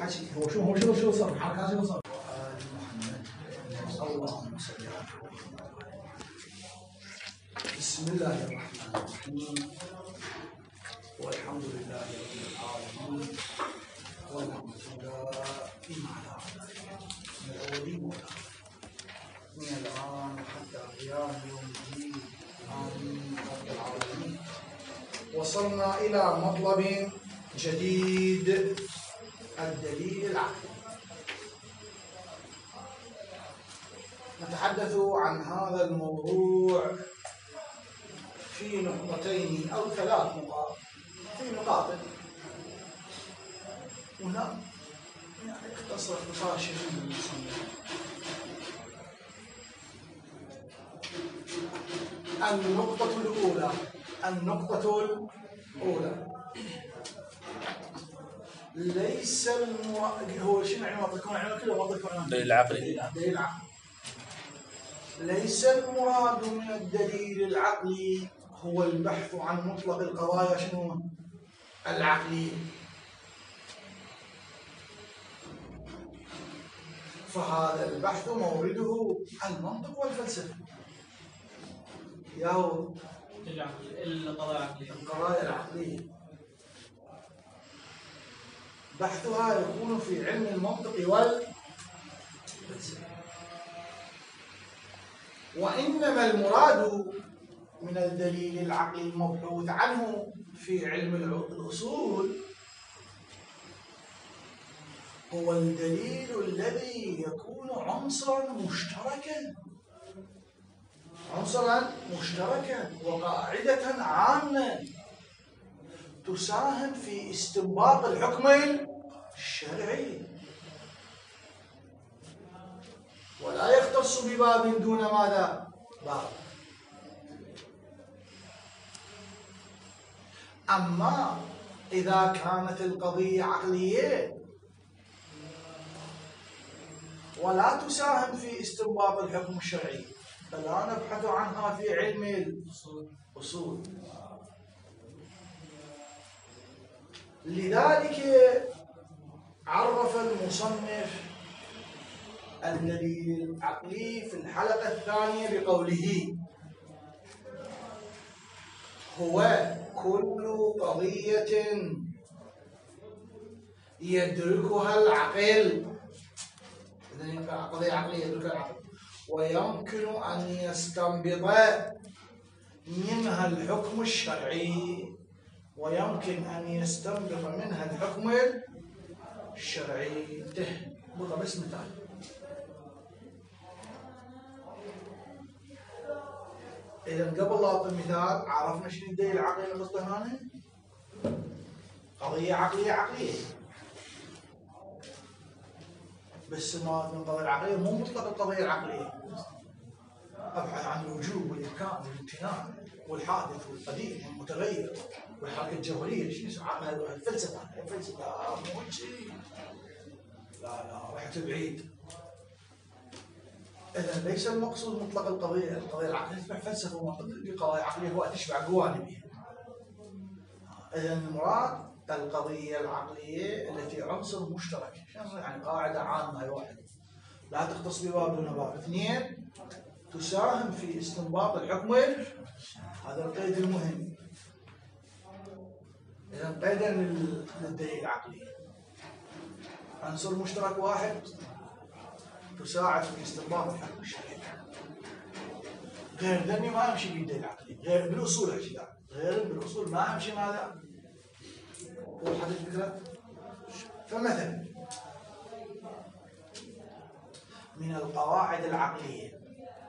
حكي هو شو صار الحركات شو صار؟ محمد اللهم صل على بسم الله الرحمن الرحيم والحمد لله رب العالمين والحمد لله على من الاولين والاخرين من الان حتى قيام يوم الدين امين رب العالمين. وصلنا الى مطلب جديد، الدليل العقلي. نتحدث عن هذا الموضوع في نقطتين أو 3 نقاط، في نقاط هنا يعني اختصر اختصار شديد المصنف. النقطة الأولى ليس هو شنو يعني منطقكم يعني كله منطقكم الدليل العقلي. الدليل العقلي ليس المراد من الدليل العقلي هو البحث عن مطلق القضايا شنو العقلية، فهذا البحث مورده المنطق والفلسفة. ياهو القضايا العقلية بحثها يكون في علم المنطق والفلسفة. وإنما المراد من الدليل العقلي المبحوث عنه في علم الأصول هو الدليل الذي يكون عنصرا مشتركا وقاعدة عامة تساهم في استنباط الحكم الشرعي، ولا يختص بباب دون ماذا؟ باب. أما إذا كانت القضية عقلية ولا تساهم في استنباط الحكم الشرعي فلا نبحث عنها في علم الأصول. لذلك عرف المصنف الدليل العقلي في الحلقة الثانية بقوله: هو كل قضية يدركها العقل، قضية عقلية يدركها العقل ويمكن أن يستنبط منها الحكم الشرعي، بقى بس مثال. إذا قبل لا أعطي مثال عرفنا شنو الدليل العقلي اللي قصده هنا؟ قضية عقلية بس ما من القضية العقلية مو مطلق القضية العقلية، أبحث عن الوجوب والإمكان والامتناع والحادث والقديم والمتغير والحركة الجوهرية. شنو اسمها الفلسفة؟ مو شيء، لا رحت بعيد. إذا ليس المقصود مطلق القضية العقلية تبع فلسفة ومنطق، القضايا العقلية هو تشبع جوانبها. إذا المراد القضية العقلية التي عنصر مشترك، يعني قاعدة عامة هي واحدة لا تختص بباب دون باب. 2 تساهم في استنباط الحكم، هذا القيد المهم. إذا قيدا للدليل العقلي عنصر مشترك واحد تساعد في استنباط الحكم الشرعي. غير ذني ما يمشي بالدليل العقلي، غير بالأصول غير بالأصول ما يمشي ماذا؟ وضحت الفكرة؟ فمثلا من القواعد العقلية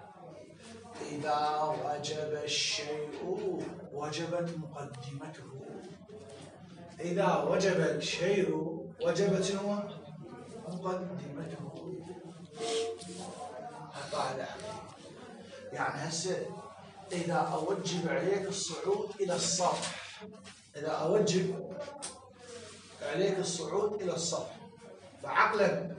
إذا وجب الشيء وجبت مقدمته. إذا وجب الشيء وجبت شنو؟ مقدمته. قاعدة عقلية. يعني هسه إذا أوجب عليك الصعود إلى السطح فعقلا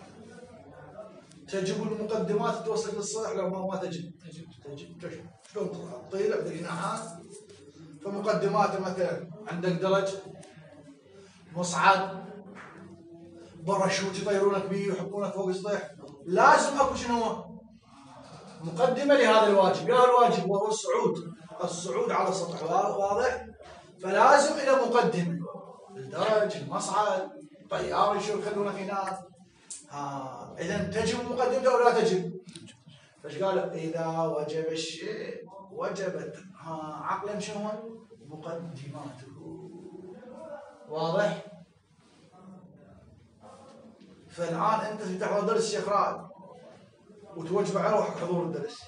تجب المقدمات توصل للسطح لو ما تجب. شلون تطير عندك جناحات فمقدمات مثلا عندك درج مصعد باراشوت يطيرونك به ويحطونك فوق السطح، لازم اكو شنو؟ مقدمه لهذا الواجب، يا الواجب وهو الصعود على السطح، واضح؟ فلازم الى مقدمه، الدرج، المصعد، طيار يخلونك هناك. اذا تجب مقدمته او لا تجب؟ فايش قال؟ اذا وجب الشيء وجبت عقلا شنو؟ مقدماته. واضح؟ فالان انت تحضر درس شيخ رائد وتوجب على روحك حضور الدرس،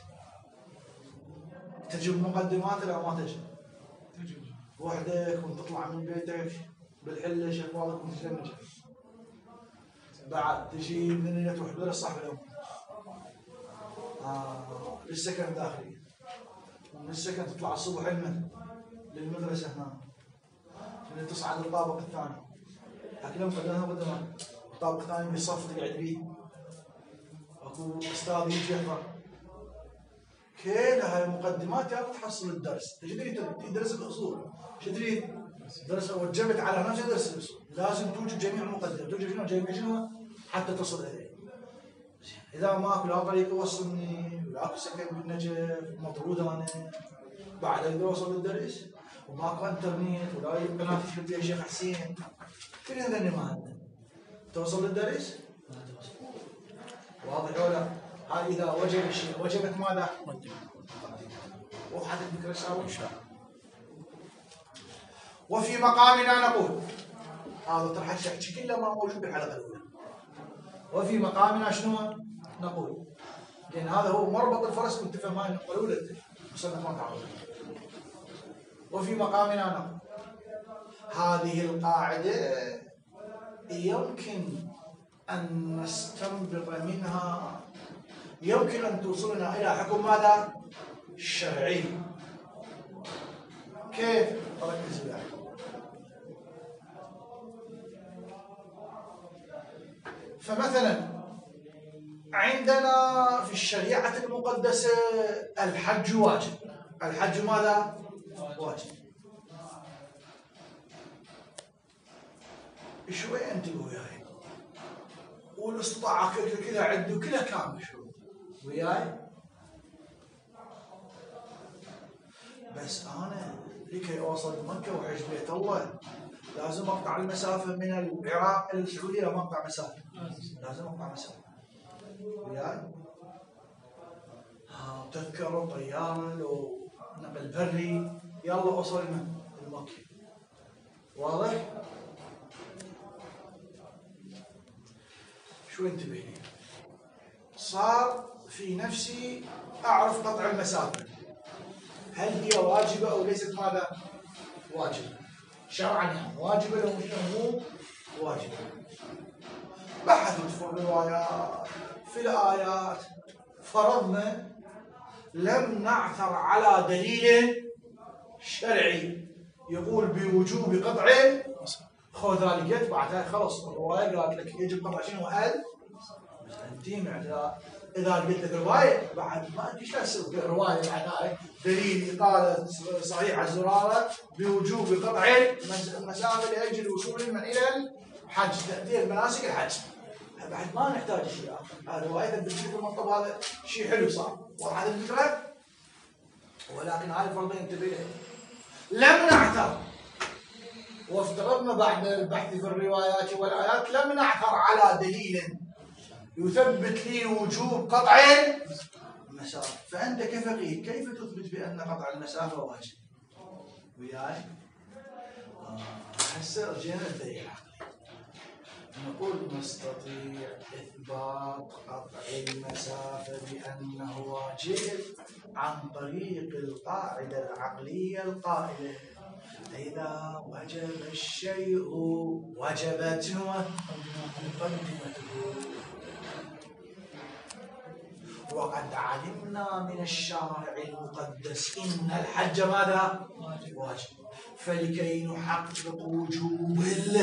تجب مقدمات لا ما تجب؟ تجب. وحدك وتطلع من بيتك بالحله شيخ والدك وتتلمج، بعد تجي من اللي تروح درس صاحب اليوم للسكن الداخلي، ومن السكن تطلع الصبح للمدرسه هنا، من تصعد الطابق الثاني، اكلهم قدامها قدامك الطابق الثاني بالصف تقعد فيه، اكو استاذ يجي يحضر، كل هاي المقدمات يا تحصل الدرس، تدري تدرس الاصول، تدري درس وجبت على نفس درس الاصول، لازم توجد جميع المقدمات، توجد جميع حتى تصل اليه. اذا ماكو لا طريق يوصلني ولا اكو سكن بالنجف مطرود انا، بعد اقدر اوصل للدرس وماكو انترنت ولا قناه تشوف فيها شيخ حسين، كل هذني ما عندنا، توصل للدرس؟ ما توصل. واضح ولا؟ هاي اذا وجب الشيء وجبت ماذا؟ مقدمه. وضحت الفكره ان شاء الله؟ وفي مقامنا نقول، هذا طرح الشيء كله ما موجود بالحلقه الاولى. وفي مقامنا شنو نقول؟ لان هذا هو مربط الفرس، كنت تفهم هاي النقطه الاولى مصنف ما تعود. وفي مقامنا نقول هذه القاعده يمكن ان نستنبط منها، يمكن ان توصلنا الى حكم ماذا؟ الشرعي. كيف؟ ركز معي. فمثلا عندنا في الشريعة المقدسة الحج واجب. الحج ماذا؟ واجب. شوي انتبهوا وياي، والاستطاعة كذا عدوا كذا كامل شوي وياي، بس أنا لكي أوصل مكة وحج بيت الله لازم أقطع المسافة من العراق إلى السعودية، لازم أقطع مسافة، لازم أقطع مسافة وياي. تذكروا طيارة لو نقل بري يلا أوصل من المكة. واضح؟ شو انتبه لي؟ صار في نفسي أعرف قطع المسافة، هل هي واجبة أو ليست ماذا؟ واجبة شرعا، يعني واجبة لو مو واجبة. بحثت في الروايات في الآيات، فرضنا لم نعثر على دليل شرعي يقول بوجوب قطع، خذ ذلك بعدها خلص الرواية قالت لك يجب قطع شنو؟ انت إذا قلت لك رواية بعد ما أنت شو تسوي الرواية بعد دليل إطالة صحيح الزرارة بوجوب قطع المسافة لأجل الوصول من إلى الحج، تأدية مناسك الحج، بعد ما نحتاج شيء آخر. رواية بالشكل المطلب هذا شيء حلو صار، وضحت الفكرة؟ ولكن هاي الفرضية انتبه لم نعثر، وافترضنا بعد البحث في الروايات والآيات لم نعثر على دليل يثبت لي وجوب قطع المسافة. فأنت كفقيه كيف تثبت بأن قطع المسافة واجب؟ وياي؟ هسه رجعنا للدليل العقلي، نقول نستطيع إثبات قطع المسافة بأنه واجب عن طريق القاعدة العقلية القائلة إذا وجب الشيء وجبت مقدمته. وقد علمنا من الشارع المقدس إن الحج ماذا؟ واجب. فلكي نحقق وجوب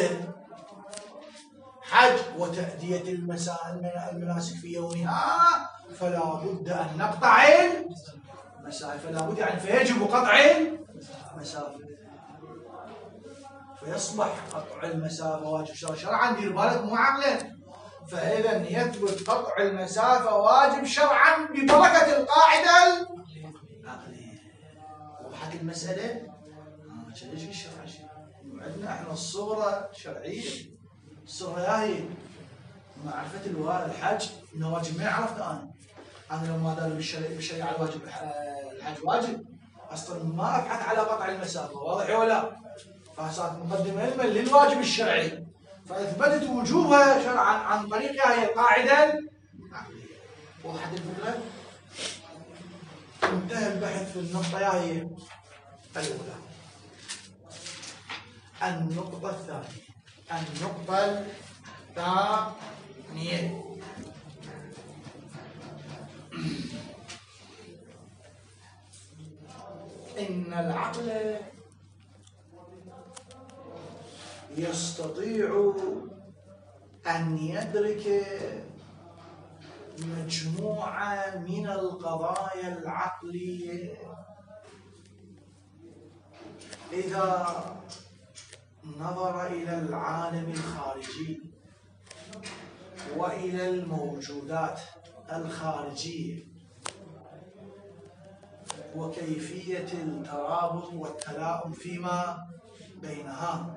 الحج وتأدية المناسك في يومها فلا بد أن نقطع المسافة، فلا بد يعني فيجب قطع المسافة، فيصبح قطع المسافة واجب شرعا. دير بالك مو عقلا. فإذا يثبت قطع المسافة واجب شرعا ببركة القاعدة العقلية. وضحت المسألة؟ ليش الشرع شيء؟ عندنا احنا الصورة شرعية، الصورة هي معرفة الحج انه واجب. ما عرفت انا لما دار بالشريعة الواجب الحج واجب اصلا ما ابحث على قطع المسافة. واضح ولا؟ فصارت مقدمة علما للواجب الشرعي، فاثبتت وجوبها شرعا عن طريقها هي القاعدة العقلية. وضحت الفكرة؟ انتهى البحث في النقطة هي الأولى. النقطة الثانية. إن العقل يستطيع أن يدرك مجموعة من القضايا العقلية إذا نظر إلى العالم الخارجي وإلى الموجودات الخارجية وكيفية الترابط والتلاؤم فيما بينها.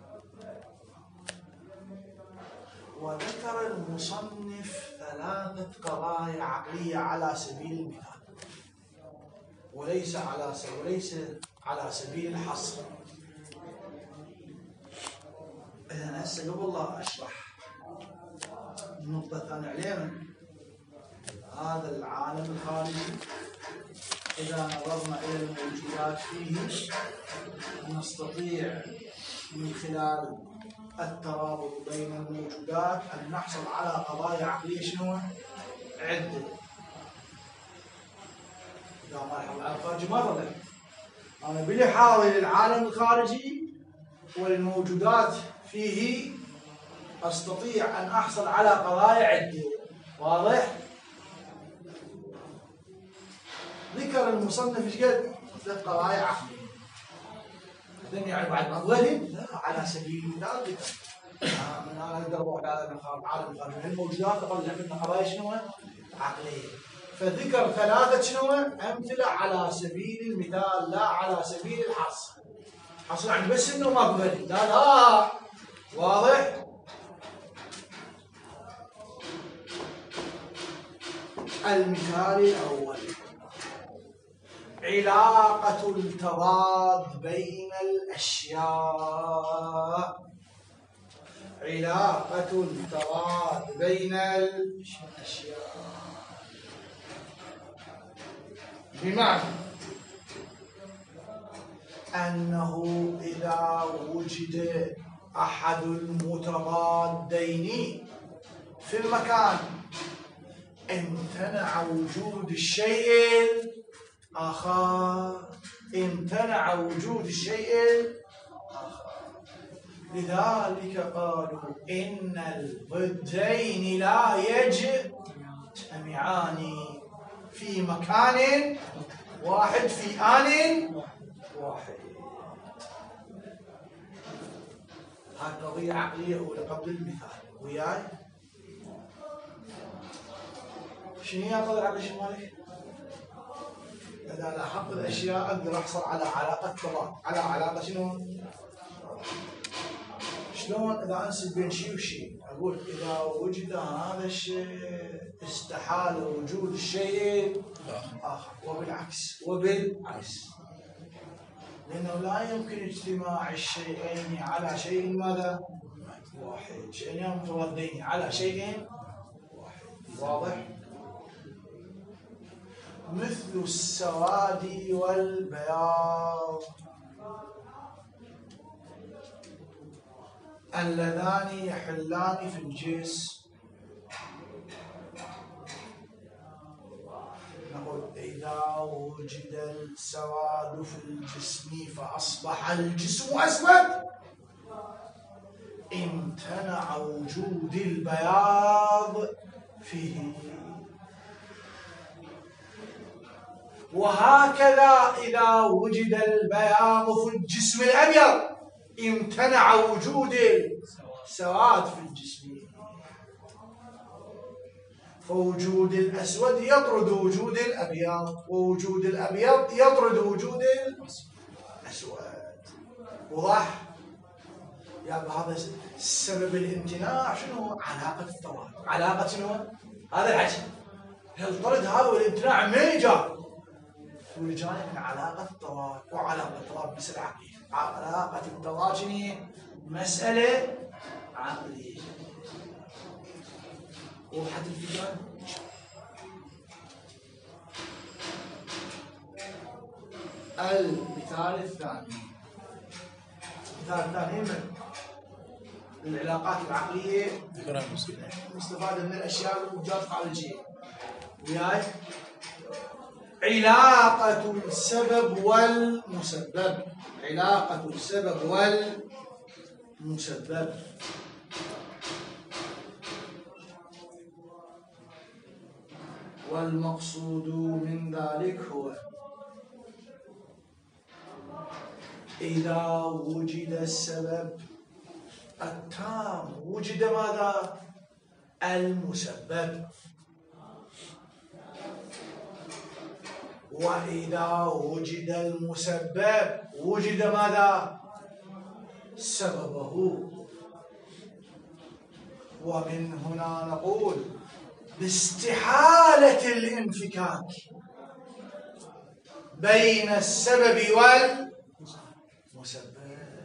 وذكر المصنف 3 قضايا عقلية على سبيل المثال، وليس على سبيل الحصر. إذن هسه قبل لا أشرح النقطة الثانية علينا، هذا العالم الخارجي إذا نظرنا إلى الموجودات فيه نستطيع من خلال الترابط بين الموجودات أن نحصل على قضايا عقلية شنو؟ عدة. إذا ما لاحظ على الخارجي مرة لا، أنا بلحاظي للعالم الخارجي والموجودات فيه أستطيع أن أحصل على قضايا عدة. واضح؟ ذكر المصنف ايش قد؟ 3 قضايا عقلية. إذن يعني بعد ما ظلم لا، على سبيل المثال ذكر من أنا أقدر أروح على العالم الخارجي من الموجودات أطلع منها قضايا شنو؟ عقلية. فذكر 3 شنو؟ أمثلة على سبيل المثال لا على سبيل الحصر. حصر يعني بس إنه ما بغني، لا. واضح؟ المثال الأول: علاقة التضاد بين الأشياء. علاقة التضاد بين الأشياء بمعنى أنه إذا وجد أحد المتضادين في المكان امتنع وجود الشيء الآخر. امتنع وجود الشيء الآخر. لذلك قالوا إن الضدين لا يجتمعان في مكان واحد في آن واحد. هذه قضية عقلية أولى قبل المثال. وياي شنو هي القضية العقلية مالك؟ إذا لاحظت الأشياء أقدر أحصل على علاقة تضاد، على علاقة شنو؟ شلون إذا أنسب بين شيء وشيء؟ أقول إذا وجد هذا الشيء استحال وجود الشيء الآخر، وبالعكس لأنه لا يمكن اجتماع الشيئين على شيء ماذا؟ واحد. شيئين متضادين على شيء واحد. واضح؟ مثل السواد والبياض اللذان يحلان في الجسم. نقول إذا وجد السواد في الجسم فأصبح الجسم أسود امتنع وجود البياض فيه. وهكذا إذا وجد البياض في الجسم الأبيض امتنع وجود السواد في الجسم، فوجود الأسود يطرد وجود الأبيض، ووجود الأبيض يطرد وجود الأسود. واضح؟ يعني هذا سبب الامتناع شنو؟ علاقة الطراد. علاقة شنو؟ هذا الحكي. الطرد هذا والامتناع ما يجاب ويجاني من علاقة الطراد، وعلاقة الطراد بس العقلية. علاقة الطراد شنو؟ مسألة عقلية. وضحت الفكرة؟ المثال الثاني. المثال الثاني من العلاقات العقلية مستفادة من الأشياء الموجودة خارجية. وياي علاقة السبب والمسبب. علاقة السبب والمسبب. والمقصود من ذلك هو إذا وجد السبب التام وجد ماذا؟ المسبب. وإذا وجد المسبب وجد ماذا؟ سببه. ومن هنا نقول باستحالة الانفكاك بين السبب والمسبب.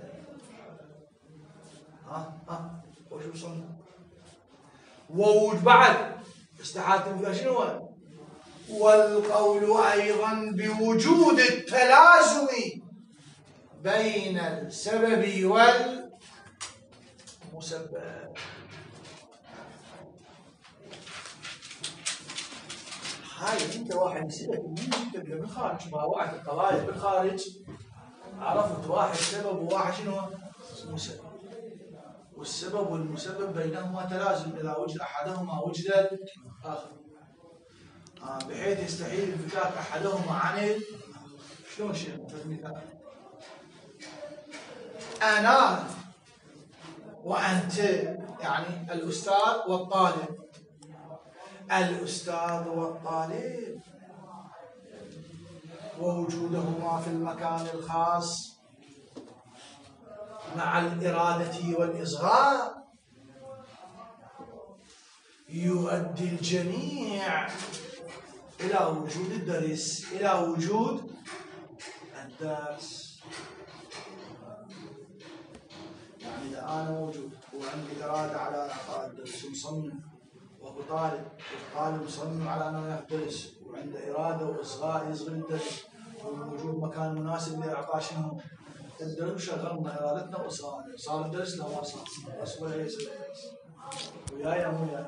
وش وصلنا؟ ووجد بعد استحالة الانفكاك شنو هو؟ والقول أيضا بوجود التلازم بين السبب والمسبب. هاي انت واحد يسألك انت بالخارج مع واحد القضايا بالخارج عرفت واحد سبب وواحد شنو؟ مسبب. والسبب والمسبب بينهما تلازم، إذا وجد أحدهما وجد الآخر، بحيث يستحيل انفكاك أحدهما عن شلون شيء مثال أنا وأنت، يعني الأستاذ والطالب. الأستاذ والطالب ووجودهما في المكان الخاص مع الإرادة والإصغاء يؤدي الجميع إلى وجود الدرس، إلى وجود الدرس. يعني إذا أنا موجود وعندي إرادة على إعطاء الدرس ومصمم، وأبو طالب والطالب مصمم على أنه يدرس وعنده إرادة وإصغاء يصغي الدرس، ووجود مكان مناسب لإعطاء شنو؟ الدرس. شغلنا إرادتنا وإصغائنا، صار الدرس لا ما صار، بس ولا يصير الدرس. وياي مو وياي؟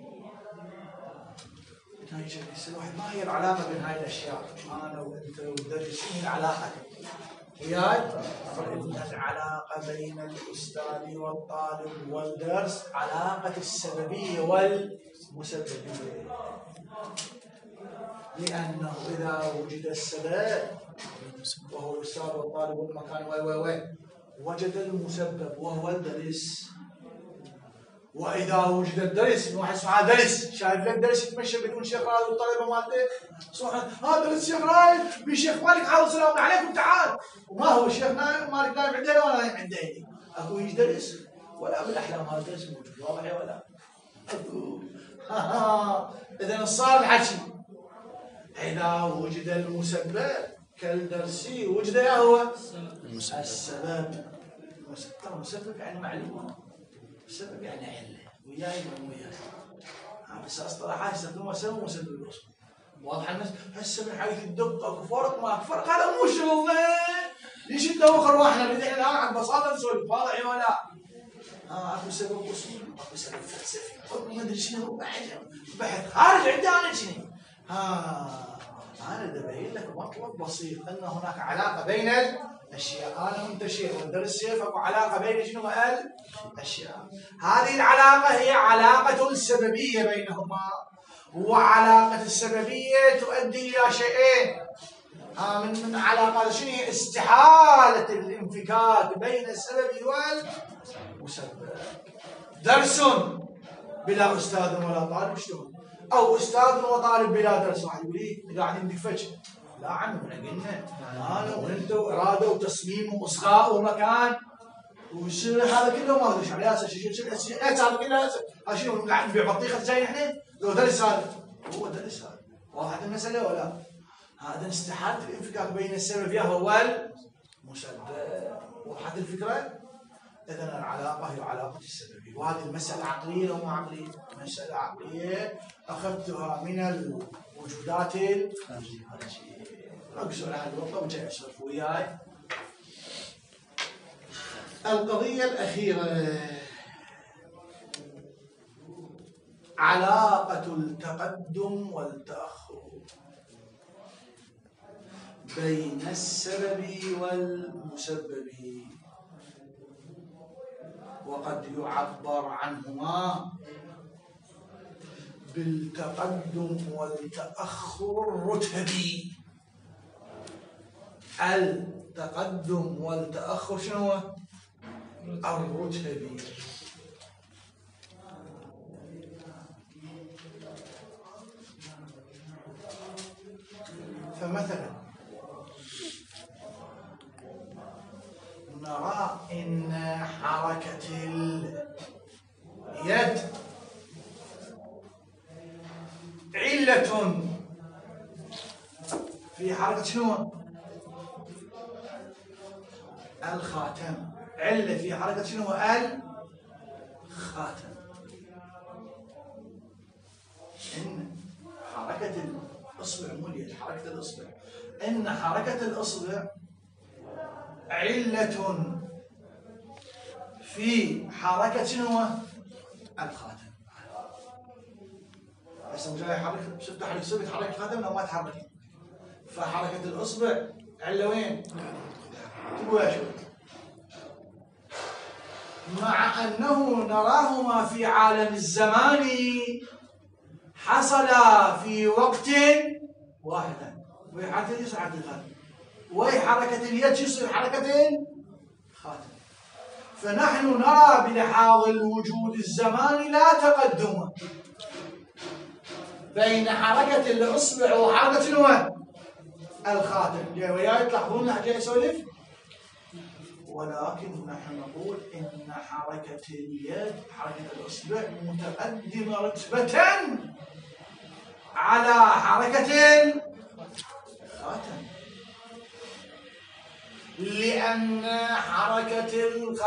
الواحد ما هي العلاقة بين هاي الأشياء؟ أنا وأنت والدرس، شنو العلاقة؟ وياي؟ فإن العلاقة بين الأستاذ والطالب والدرس علاقة السببية والمسببية، لأنه إذا وجد السبب وهو الأستاذ والطالب والمكان وجد المسبب وهو الدرس. وإذا وجد الدرس، واحد اسمه درس، شايف لك درس يتمشى بدون شيخ رائد والطلبة مالته صح درس شيخ رائد بشيخ مالك حاول السلام عليكم تعال، وما هو الشيخ مالك نايم عندي ولا نايم عندي، اكو يدرس ولا بالاحلام هذا الدرس موجود واضح ولا اكو. اذا صار الحكي اذا وجد المسبب كالدرسي وجد هو السبب. المسبب يعني معلومه، السبب يعني علة. وياي مو وياي، بس اصطلاحات يستخدموها سبب ومسبب الوصف. واضح الناس هسه من حيث الدقه اكو فرق ما فرق، هذا مو شغلنا. ليش انت وخر واحنا بدنا الان عن بساطه نسولف واضح ولا؟ اكو سبب اصولي واكو سبب فلسفي، اكو ما ادري شنو بحث خارج عندي انا شنو. انا ابين لك مطلب بسيط ان هناك علاقه بين الاشياء. انا وانت شيء وندرس شيء، فاكو علاقه بين شنو الاشياء. هذه العلاقه هي علاقه السببيه بينهما، وعلاقه السببيه تؤدي الى شيئين: من علاقات شنو هي؟ استحالة الانفكاك بين السبب والمسبب. درس بلا أستاذ ولا طالب شلون؟ أو أستاذ وطالب بلا درس. واحد يقول لي قاعدين ندفج. لا عمي قلنا أنا وأنت وإرادة وتصميم وإصغاء ومكان ويصير هذا كله ما ادري ايش عليه هسه شيء هذا كله شنو قاعد نبيع بطيخه زي احنا؟ لو درس هذا هو درس هذا واحد المساله ولا هذا استحاله الانفكاك بين السبب والمسبب. وضحت الفكره؟ اذا العلاقه هي علاقه السبب، وهذه المساله عقليه وما عقليه؟ مساله عقليه اخذتها من الوجودات الخارجيه. ركزوا على هذه النقطه وجاي اسولف وياي. القضية الأخيرة علاقة التقدم والتأخر بين السبب والمسبب، وقد يعبر عنهما بالتقدم والتأخر الرتبي. التقدم والتأخر شنو هو؟ الرتبي. فمثلا نرى إن حركة اليد علة في حركة شنو؟ الخاتم. علة في حركة شنو؟ الخاتم. إن حركة الإصبع مو اليد، حركة الإصبع، إن حركة الإصبع علة في حركة شنو؟ الخاتم. هسه جاي حركة شفت حركة الإصبع تحرك الخاتم لو ما تحرك، فحركة الإصبع علة وين؟ تقول يا شو؟ مع أنه نراهما في عالم الزمان حصلا في وقت واحد. وهي حركة اليد يصير حركة الخاتم، وهي حركة اليد يصير حركة الخاتم. فنحن نرى بلحاظ الوجود الزماني لا تقدم بين حركة الإصبع وحركة شنو؟ الخاتم. جاي وياي تلاحظون جاي أسولف؟ ولكن نحن نقول إن حركة اليد حركة الإصبع متقدمة رتبة على حركة الخاتم، لأن حركة اليد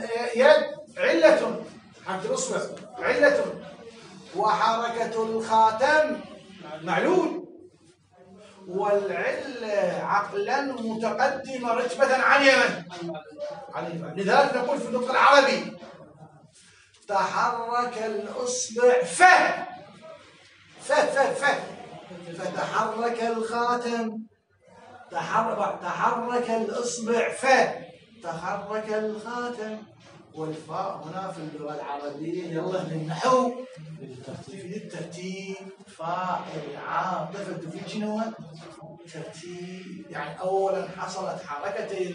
علة، حركة الإصبع علة، وحركة الخاتم معلول، والعلة عقلا متقدمة رتبة عن يمن. لذلك نقول في النطق العربي تحرك الإصبع فتحرك الخاتم، تحرك الإصبع فتحرك الخاتم. والفاء هنا في اللغة العربية يلا للنحو تفيد الترتيب، فاعل عاطفة تفيد شنو؟ ترتيب. يعني أولا حصلت حركة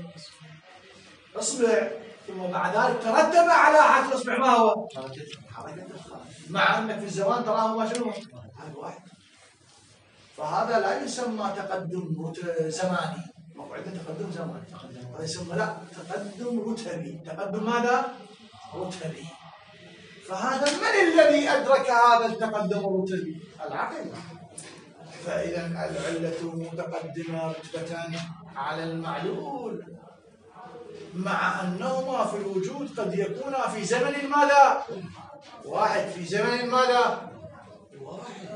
الإصبع ثم بعد ذلك ترتب على حركة الإصبع ما هو؟ حركة الخاتم، مع أنك في الزمان تراهما شنو؟ واحد. فهذا لا يسمى تقدم زماني، موعد تقدم زماني، هذا يسمى لا تقدم رتبي. تقدم ماذا؟ رتبي. فهذا من الذي أدرك هذا التقدم الرتبي؟ العقل. فإذا العلة متقدمة رتبة على المعلول، مع أنهما في الوجود قد يكونا في زمن ماذا؟ واحد. في زمن ماذا؟ واحد.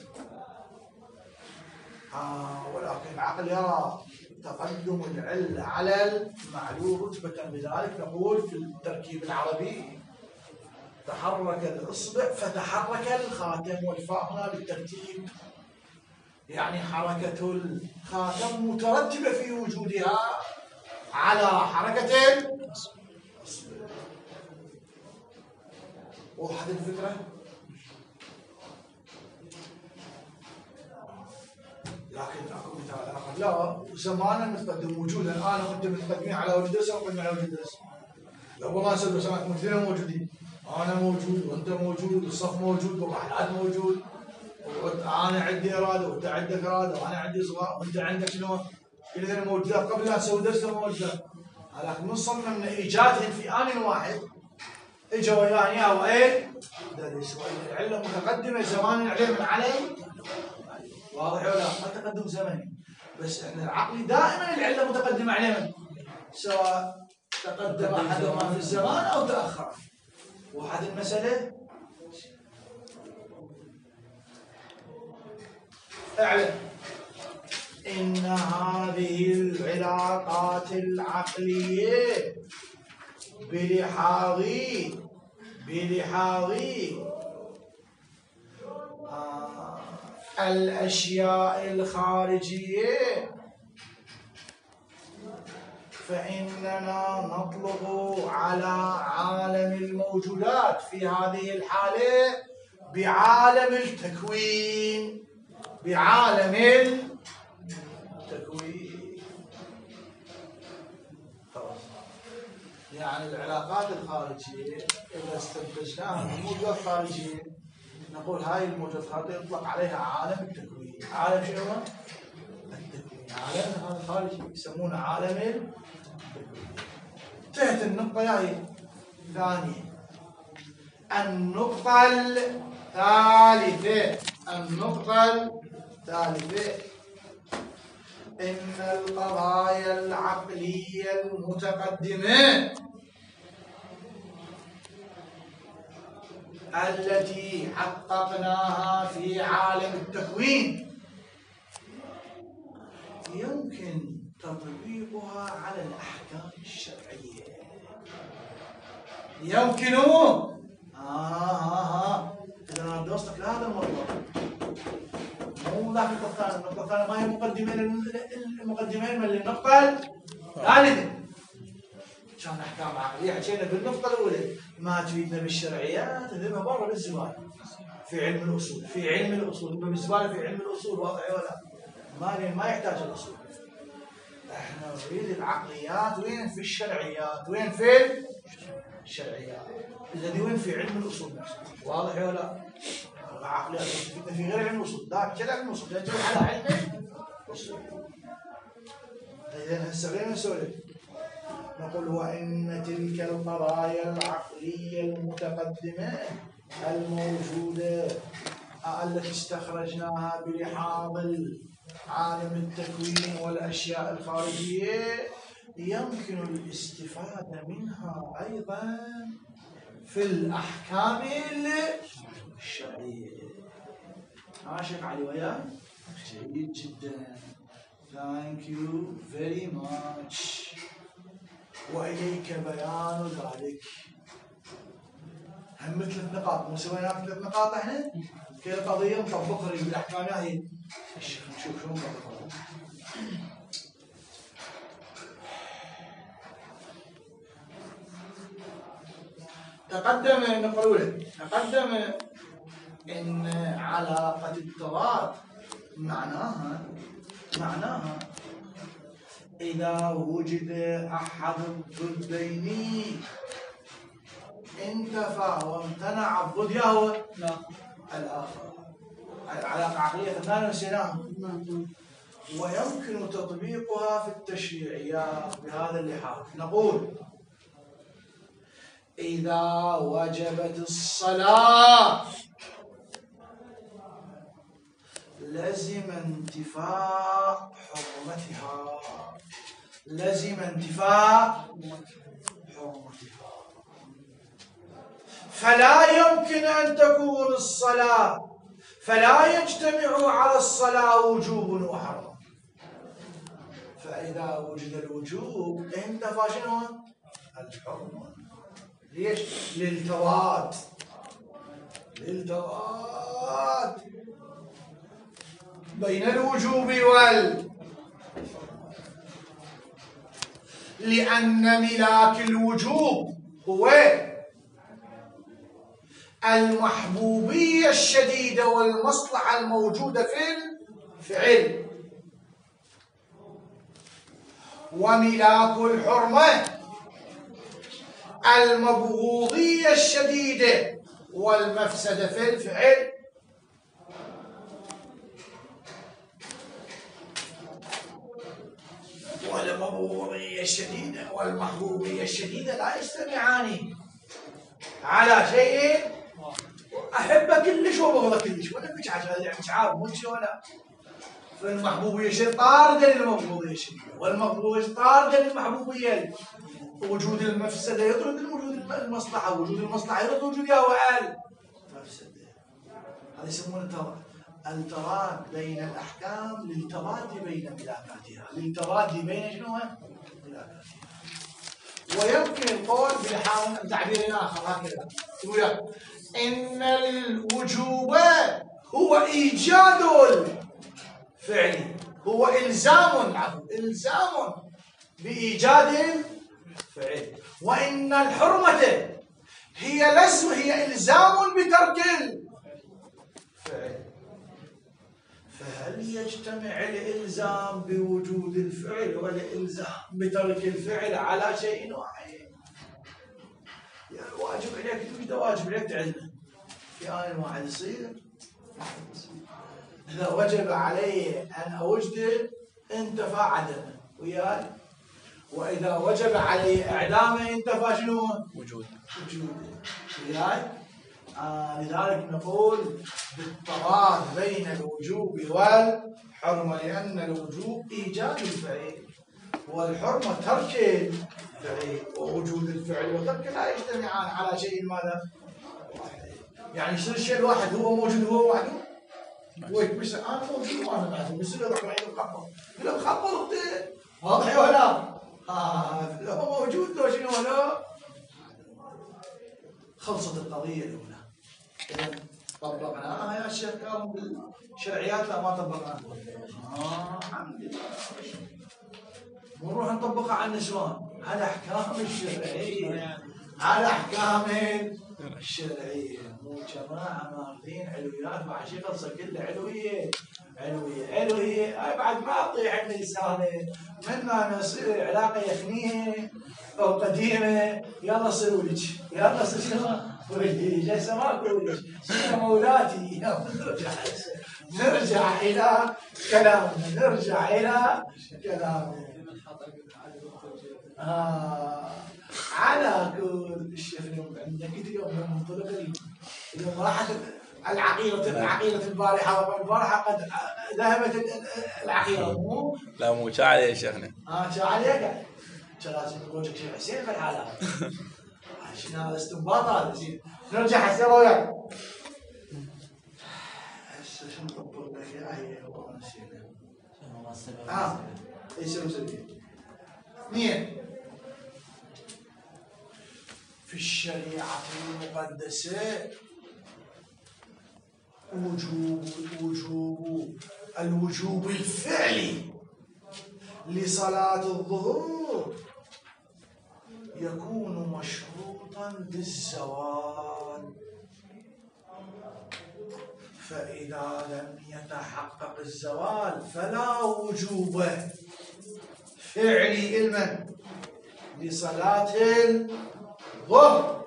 ولكن العقل يرى تقدم العلة على المعلول رتبة. لذلك نقول في التركيب العربي تحرك الإصبع فتحرك الخاتم، والفاء هنا للترتيب، يعني حركة الخاتم مترتبة في وجودها على حركة الإصبع. وضحت الفكرة؟ لكن اكو مثال لا زمانا متقدم وجودا، انا وانت متقدمين على ولد درس ومقدمين على ولد درس. لا والله نسوي سماك مثلنا موجودين، انا موجود وانت موجود والصف موجود والرحلات موجود، انا عندي اراده وانت عندك اراده وانا عندي صغار وانت عندك شنو؟ كلنا موجودات قبل لا نسوي درس موجودات. لكن من صرنا من ايجادهم في ان واحد اجوا ويانا وايه؟ درس العله متقدمه زمان عليه من علي. واضح ولا ما تقدم زمني، بس احنا العقل دائما العله متقدمه عليه من سواء تقدم احدهما في الزمان او تاخر. وهذه المساله اعلم ان هذه العلاقات العقليه بلحاظ الاشياء الخارجيه فإننا نطلق على عالم الموجودات في هذه الحالة بعالم التكوين. بعالم التكوين. يعني العلاقات الخارجية إذا استنتجناها من موجودات خارجية نقول هاي الموجودات هذه يطلق عليها عالم التكوين. عالم شنو؟ التكوين. عالم هذا الخارجي يسمونه عالم التكوين. انتهت النقطة هاي الثانية. النقطة الثالثة إن القضايا العقلية المتقدمة التي حققناها في عالم التكوين يمكن تطبيقها على الأحكام الشرعية. يمكن إذا أنا دوستك لهذا الموضوع مو ذاك النقطة الثانية. النقطة الثانية ما هي مقدمين من النقطة الثالثة. كان أحكام عقلية حكينا بالنقطة الأولى ما تفيدنا بالشرعيات تذهبها برا بالزبالة في علم الأصول. في علم الأصول بالزبالة في علم الأصول. واضح ولا ما يحتاج الأصول. احنا نريد العقليات وين؟ في الشرعيات. وين؟ في الشرعيات الذي وين؟ في علم الأصول نفسه. واضح ولا العقليات تفيدنا في غير علم الأصول. ذاك كذا علم الأصول يجب على علم الأصول. إذا هسه خلينا نسولف نقول وإن تلك القضايا العقلية المتقدمة الموجودة التي استخرجناها بلحاظ عالم التكوين والأشياء الخارجية يمكن الاستفادة منها أيضا في الأحكام الشرعية. عاشق علي وياي؟ جيد جدا. Thank you very much. وإليك بيان ذلك. هم 3 نقاط مو سوينا 3 نقاط احنا؟ كل قضية نطبقها بالأحكام هاي. نشوف شو نطبقها. تقدم نقول إن علاقة التضاد معناها إذا وجد أحد الضدين انتفى وامتنع الضد يهوى الآخر. العلاقة عقلية ثانية نسيناها. ويمكن تطبيقها في التشريعيات بهذا اللحاظ. نقول إذا وجبت الصلاة لزم انتفاء حرمتها. فلا يمكن أن تكون الصلاة فلا يجتمع على الصلاة وجوب وحرم. فإذا وجد الوجوب انتفى شنو؟ الحرمة. ليش؟ للتضاد بين الوجوب لأن ملاك الوجوب هو المحبوبية الشديدة والمصلحة الموجودة في الفعل. وملاك الحرمة المبغوضية الشديدة والمفسدة في الفعل. والمبغوضية الشديدة والمحبوبية الشديدة لا يجتمعان على شيء. أحبه كلش وبغضه كلش، ولا مش عارف مش ولا. فالمحبوبية الشديدة طاردة للمبغوضية الشديدة، والمبغوضية طاردة للمحبوبية. وجود المفسدة يطرد وجود المصلحة، وجود المصلحة يطرد وجودها وعال مفسدة. هذا يسمونه التراد بين الأحكام للتراد بين ملاكاتها، للتراد بين شنو؟ ملاكاتها. ويمكن القول بتعبير آخر هكذا يقول إن الوجوب هو إيجاد الفعل، هو إلزام بإيجاد الفعل، وإن الحرمة هي إلزام بترك الفعل. فهل يجتمع الإلزام بوجود الفعل والإلزام بترك الفعل على شيء واحد؟ يعني واجب عليك توجد، واجب عليك تعلمه في آن واحد يصير. إذا وجب علي أن أوجده انتفى عدمه وياي، وإذا وجب علي إعدامه انتفى شنو؟ وجوده وياي. لذلك نقول بالتضاد بين الوجوب والحرمة، لأن الوجوب إيجاد الفعل والحرمة ترك الفعل، ووجود الفعل وترك لا يجتمعان على شيء ماذا؟ يعني يصير الشيء الواحد هو موجود هو وحده. بس أنا موجود وأنا معدوم، يصير يروح معي مخبر، يقول مخبر واضح ولا؟ لو هو موجود لو شنو ولا؟ خلصت القضية الأولى. إذا طبقناها يا شيخ كانوا بالشرعيات لا ما طبقناها. الحمد لله. ونروح نطبقها على النسوان، على أحكام الشرعية، على أحكام الشرعية. مو جماعة ماخذين علويات مع شيء خلصة كله علوية. بعد ما أطيح من لسانه من ما نصير علاقة يخنيه أو قديمة. يلا صير ولج، يلا صير شنو؟ ولج، هسه ماكو ولج، يا مولاتي. نرجع إلى كلامنا. على كل الشيخ اليوم عندنا كل يوم منطلق اليوم راحت العقيلة البارحة قد ذهبت العقيلة. مو لا مو شاعر يا شيخنا. شاعر يا لازم نقول شيخ حسين في الحالة عشان هذا استنباط. هذا زين. نرجع حسين وياك. هسه شو نطبق لك يا والله نسينا. يصير مسوي 2 في الشريعة المقدسة الوجوب الفعلي لصلاة الظهور يكون مشروطا بالزوال، فإذا لم يتحقق الزوال فلا وجوب فعلي علما لصلاة الظهر.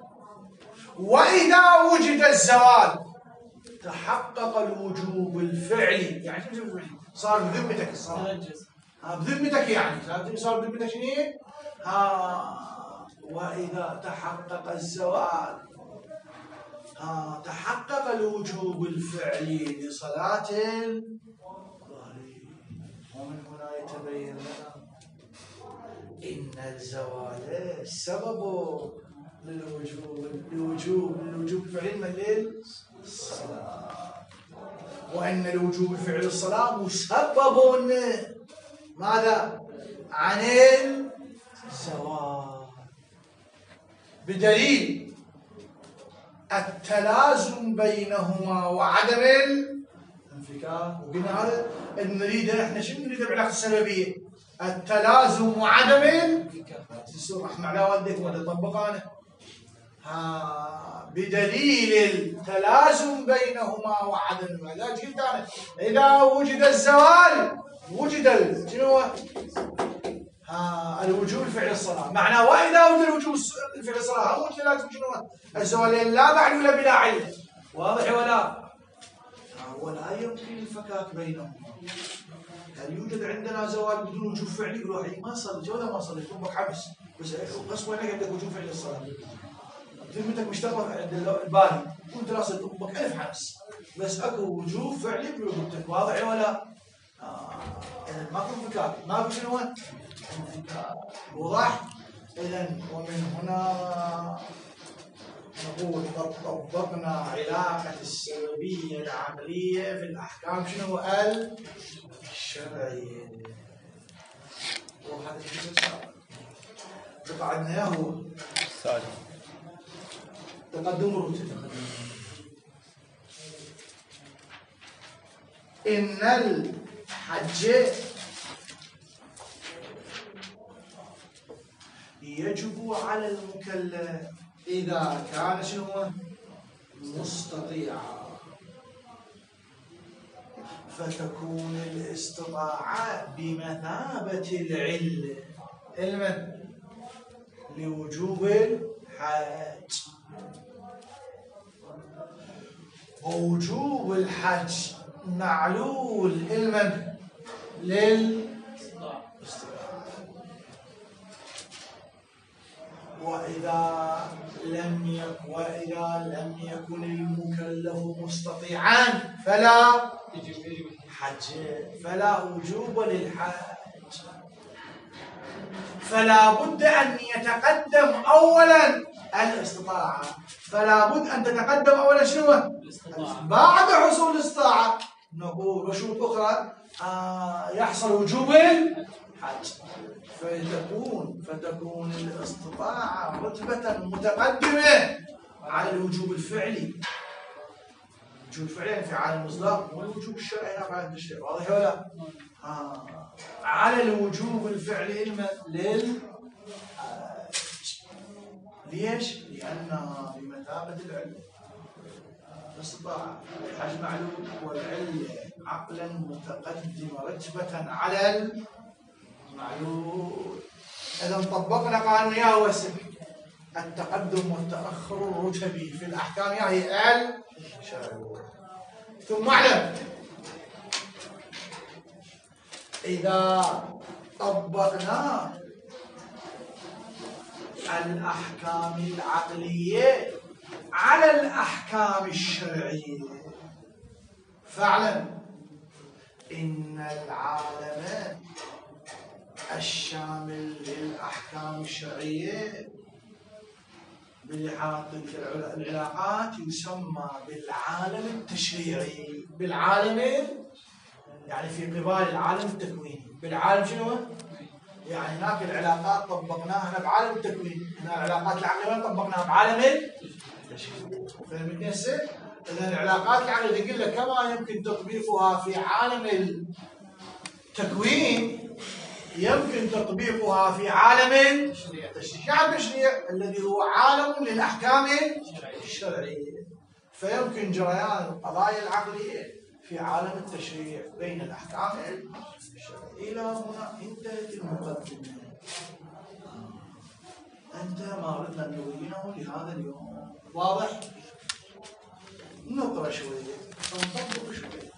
وإذا وجد الزوال تحقق الوجوب الفعلي. يعني شو الفعلي؟ صار بذمتك الصلاة. بذمتك يعني صار بذمتك شنو؟ وإذا تحقق الزوال تحقق الوجوب الفعلي لصلاة الظهر. ومن هنا يتبين لنا إن الزوال سبب للوجوب الفعلي من للصلاة، وأن الوجوب الفعلي للصلاة مسبب ماذا؟ عن الزوال، بدليل التلازم بينهما وعدم الانفكاك. وقلنا هذا نريده احنا شنو نريده بالعلاقة السببية؟ التلازم وعدم الانفكاك. احنا على والديك ولا طبق انا بدليل التلازم بينهما وعدم الانفكاك. قلت انا اذا وجد الزوال وجد شنو الوجوب الفعل الصلاة، معناه وإذا وجد الوجوب الفعل الصلاة هم ثلاثة شنو؟ الزوالين لا بعد ولا بلا علة، واضح ولا؟ ولا يمكن الفكاك بينهم. هل يوجد عندنا زوال بدون وجوب فعلي؟ يقولوا هي ما صليت ولا ما صليت يكون بك حبس، بس قسوة انك عندك وجوب فعلي الصلاة. ذمتك مشتغل عند الباري كنت راسل امك 1000 حبس، بس اكو وجوب فعلي برقبتك، واضح ولا؟ اذا ماكو فكاك، ماكو شنو؟ وضح؟ اذا ومن هنا نقول قد طبقنا علاقة السببية العقلية في الأحكام شنو؟ الشرعية. وهذا الجزء السابق قطعنا إياه هو تقدم الرتب. إن الحج يجب على المكلف إذا كان شنو؟ مستطيعا، فتكون الاستطاعة بمثابة العلة علما لوجوب الحج، ووجوب الحج معلول علما للاستطاعة. وإذا لم يكن المكلف مستطيعا فلا وجوب للحج، فلا بد أن يتقدم أولا الاستطاعة، فلا بد أن تتقدم أولا شنو؟ بعد حصول الاستطاعة نقول بشروط أخرى يحصل وجوب الحج، فتكون الاستطاعة رتبة متقدمة على الوجوب الفعلي. الوجوب الفعلي انفعال المصداق والوجوب الشرعي نفعل التشريع، واضح ولا؟ على الوجوب الفعلي ليش؟ لأنها بمثابة العلة. الاستطاعة الحج معلوم والعلة عقلا متقدمة رتبة على المعلوم. إذا طبقنا قانون يا وسم التقدم والتأخر الرتبي في الأحكام هي الشرعية. ثم اعلم إذا طبقنا الأحكام العقلية على الأحكام الشرعية فاعلم إن العالم الشامل للأحكام الشرعية بلحاظ تلك العلاقات يسمى بالعالم التشريعي. بالعالم يعني في قبال العالم التكويني. بالعالم شنو؟ يعني هناك العلاقات طبقناها هنا بعالم التكوين، هنا العلاقات العقلية طبقناها بعالم التشريع. فهمتني هسه؟ إذا العلاقات العقلية تقول لك كما يمكن تطبيقها في عالم التكوين يمكن تطبيقها في عالم التشريع. التشريع الذي هو عالم للأحكام الشرعية، فيمكن جريان القضايا العقلية في عالم التشريع بين الأحكام الشرعية. إلى هنا انتهت المقدمة. انتهى ما أردنا أن نبينه لهذا اليوم. واضح؟ نقرأ شوية، نطبق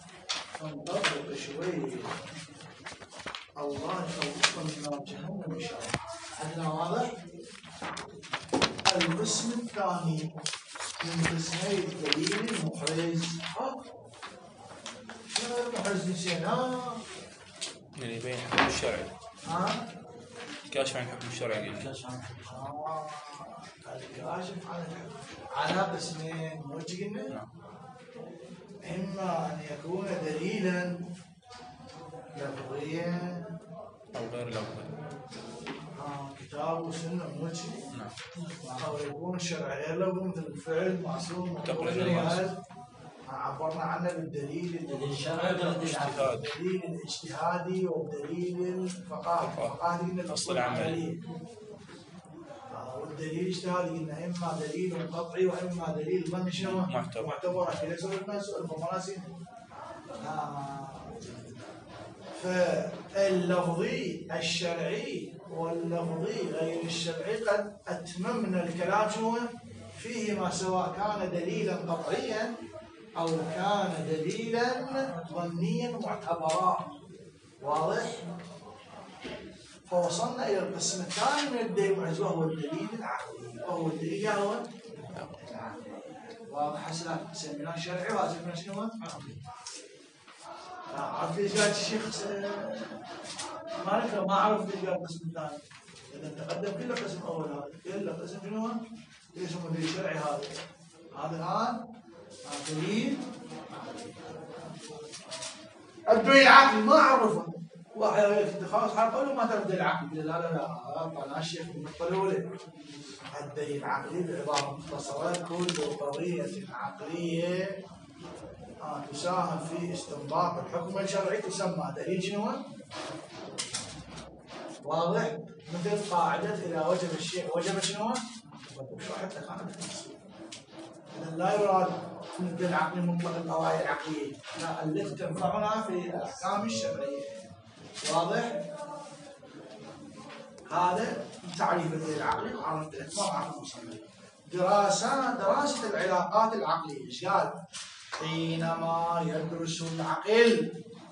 شوية. الله يخلصنا من نار جهنم إن شاء الله. عندنا واضح؟ القسم الثاني من قسمي الدليل المحرز. شنو المحرز نسينا؟ اللي يبين الحكم الشرعي. الكاشف عن الحكم الشرعي. الكاشف عن الحكم على قسمين مو قلنا؟ إما أن يكون دليلا لفظيا أو غير لفظي. كتاب وسنة مو نعم. أو يكون شرعي غير لفظي مثل الفعل معصوم عبرنا عنه بالدليل الشرعي والدليل الاجتهادي والدليل الفقاهي. الفقاهي قلنا الأصل العملي، والدليل الاجتهادي قلنا إما دليل قطعي وإما دليل ظني شنو؟ معتبر. إذا سئلنا سؤال فمناسب. فاللفظي الشرعي واللفظي غير الشرعي قد أتممنا الكلام شنو فيهما سواء كان دليلا قطعيا أو كان دليلا ظنيا معتبرا. واضح؟ فوصلنا إلى القسم الثاني من الدليل المعجز وهو الدليل العقلي، وهو الدليل هو العقلي. واضح؟ هسه سميناه شرعي وهذا سميناه شنو؟ عقلي. عرفت ليش قال الشيخ ما عرف ليش قال القسم الثاني؟ لأن تقدم كله قسم أول، هذا كله قسم شنو؟ ليش هو دليل شرعي هذا؟ هذا الآن دليل الدليل العقلي ما عرفه. واحد يقول خلاص حرف له ما تعرف الدليل العقلي، لا لا لا طلع الشيخ من النقطة الأولى. الدليل العقلي بعبارة مختصرة كل قضية عقلية تساهم في استنباط الحكم الشرعي تسمى دليل شنو؟ واضح؟ مثل قاعدة إذا وجب الشيء وجب شنو؟ وشو حتى قاعدة إذا لا يراد من الدليل العقلي مطلق القواعد العقلية، لا التي تنفعنا في الأحكام الشرعية. واضح؟ هذا تعريف الدليل العقلي وعرفت الإتمام عن المصنف. دراسة العلاقات العقلية. ايش قال؟ حينما يدرس العقل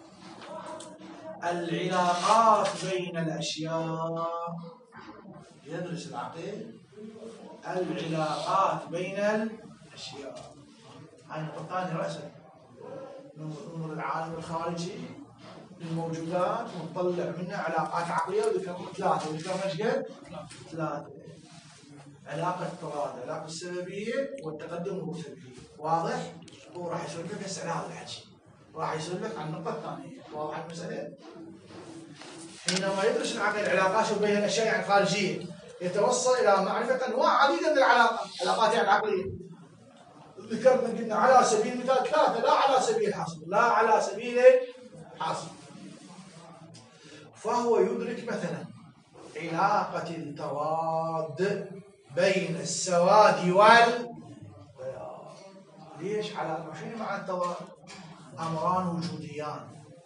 العلاقات بين الأشياء، يدرس العقل العلاقات بين الأشياء. هاي النقطة الثانية رأسا نمر العالم الخارجي للموجودات ونطلع منها علاقات عقلية، وذكرنا ثلاثة. وذكرنا ايش قد؟ ثلاثة: علاقة التضاد، علاقة السببية، والتقدم والمسببية. واضح؟ هو راح يسولف لك هسه على هذا الحكي، راح يسولف لك عن النقطة الثانية. واضح المسألة؟ حينما يدرس العقل العلاقات بين الأشياء يعني الخارجية يتوصل إلى معرفة أنواع عديدة من العلاقات يعني العقلية. ذكرنا قلنا على سبيل المثال ثلاثة، لا على سبيل الحصر، لا على سبيل الحصر. فهو يدرك مثلا علاقة التضاد بين السواد والبياض. ليش علاقة؟ شنو معنى التضاد؟ أمران وجوديان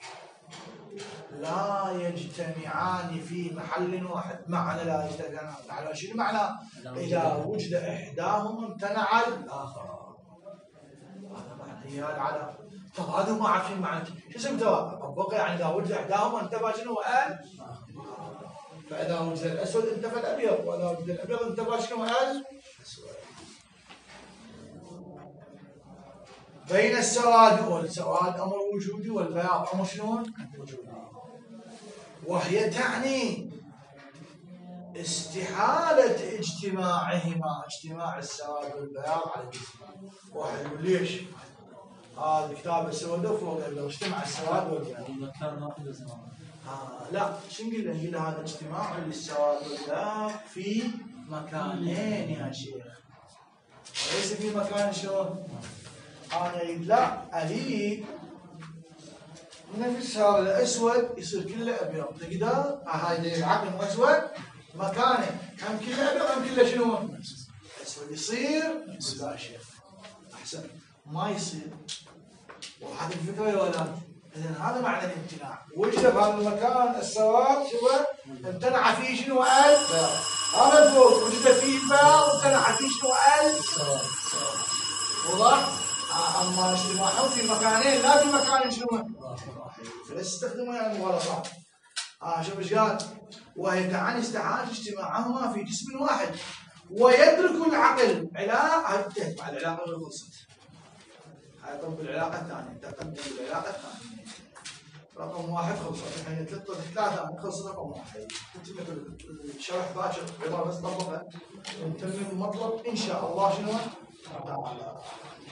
لا يجتمعان في محل واحد. معنى لا يجتمعان على شنو معنى؟ إذا وجد إحداهما امتنع الآخر. هذا معنى هي العلاقة. تضاد ما عارفين معنى شو اسمه تضاد؟ أبقى يعني إذا وجد إحداهما انتفى شنو؟ فإذا وجد الأسود انتفى الأبيض، وإذا وجد الأبيض انتفى شنو؟ الأسود. بين السواد والسواد أمر وجودي والبياض أمر شنو؟ وجودي. وهي تعني استحالة اجتماعهما، اجتماع السواد والبياض على الجسم. واحد يقول ليش؟ هذا الكتاب السود فوق لو اجتمع السواد والبياض. لا شو نقول له؟ نقول له هذا اجتماع للسواد والبياض في مكانين يا شيخ، وليس في مكان شلون؟ أنا أريد لا أريد نفس هذا الأسود يصير كله أبيض. تقدر؟ هاي العقل مو أسود مكانه هم كله أبيض هم كله شنو؟ أسود. يصير؟ لا يا شيخ أحسن ما يصير. وهذه الفكرة ولا؟ إذن هذا معنى الامتناع. وجد بهذا المكان السواد شوف امتنع فيه شنو؟ البياض. هذا الفوق وجد فيه البياض وامتنع فيه شنو؟ السواد. واضح؟ أما اجتماعهم في مكانين لا في مكان شنو؟ فاستخدموا يعني مغالطات. شوف ايش قال؟ وهي تعني استحالة اجتماعهما في جسم واحد ويدرك العقل علاقة. هاي انتهت مع العلاقة اللي خلصت. هاي طب العلاقة الثانية، تقدم بالعلاقة الثانية. رقم واحد خلصت، الحين ثلاثة خلصت رقم واحد. تتم الشرح باكر عبارة بس طبقها ونتمم المطلب إن شاء الله شنو؟ تعالى.